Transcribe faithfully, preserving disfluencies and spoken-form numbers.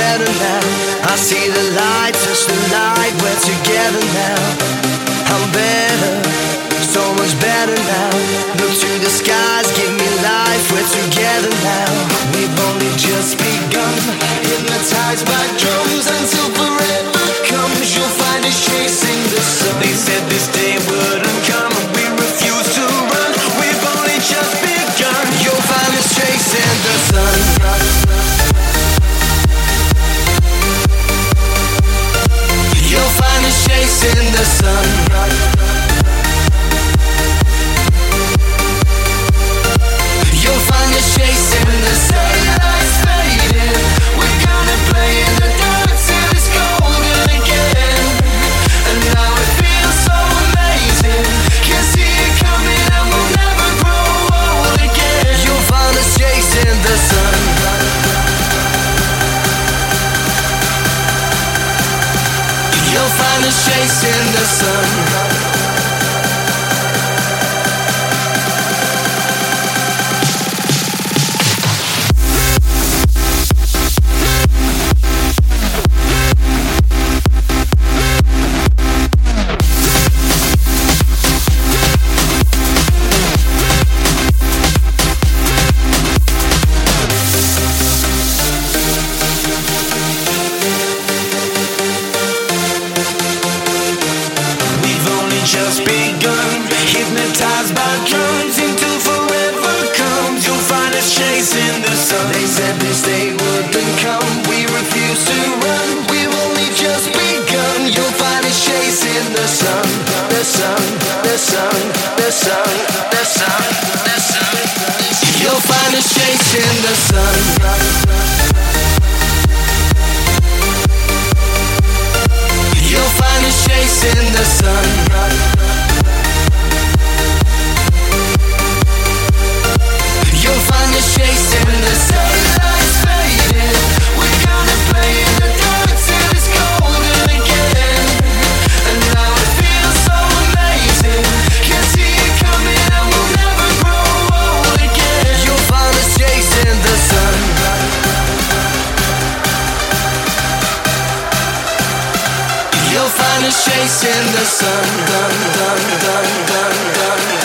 better now. I see the light, touch the light, we're together now. I'm better, so much better now. Look to the skies, give me life, we're together now. We've only just begun, hypnotized by drums until forever comes. You'll find us chasing the sun. They said this day wouldn't come, we refuse to run. We've only just begun. You'll find us chasing the sun. You'll find us chasing the sun. You'll find us chasing the sun. Daylight's fading, we're gonna play in the dark till it's golden again. And now it feels so amazing, can see it coming and we'll never grow old again. You'll find us chasing the sun. You'll find us chasing the sun. Just begun, hypnotized by drums until forever comes. You'll find us chasing the sun. They said this day wouldn't come, we refuse to run. We've only just begun. You'll find us chasing the sun, the sun, the sun, the sun, the sun, the sun. You'll find us chasing the sun. You'll find us chasing the sun. You'll find us chasing the sun. Daylight's fading, we're gonna play in the dark till it's golden again. And now it feels so amazing, can see it coming and we'll never grow old again. You'll find us chasing the sun. You'll find us chasing the sun, dun, dun, dun, dun, dun.